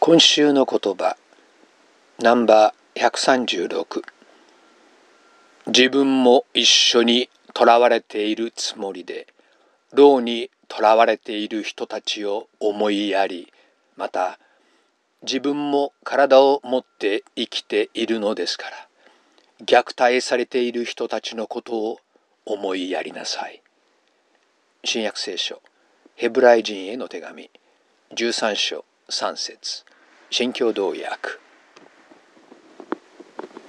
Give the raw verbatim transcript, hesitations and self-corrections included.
今週の言葉ナンバーひゃくさんじゅうろく。自分も一緒に囚われているつもりで牢に囚われている人たちを思いやり、また自分も体を持って生きているのですから虐待されている人たちのことを思いやりなさい。新約聖書ヘブライ人への手紙じゅうさん章さん節新共同訳。